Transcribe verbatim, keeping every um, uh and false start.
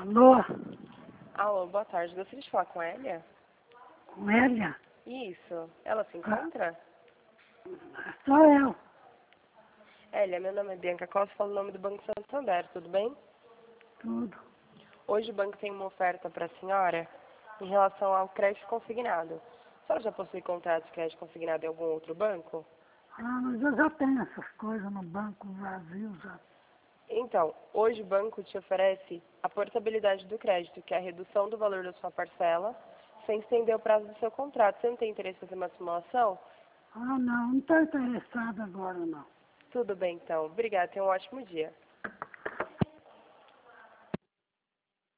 Alô? Alô, boa tarde. Gostaria de falar com a Elia? Com Elia? Isso. Ela se encontra? Sou eu. Elia, meu nome é Bianca Costa, falo o nome do Banco Santander, tudo bem? Tudo. Hoje o banco tem uma oferta para a senhora em relação ao crédito consignado. A senhora já possui contrato de crédito consignado em algum outro banco? Ah, mas eu já tenho essas coisas no Banco do Brasil já. Então, hoje o banco te oferece a portabilidade do crédito, que é a redução do valor da sua parcela, sem estender o prazo do seu contrato. Você não tem interesse em fazer uma simulação? Ah, não, não estou interessado agora não. Tudo bem, então. Obrigada. Tenha um ótimo dia.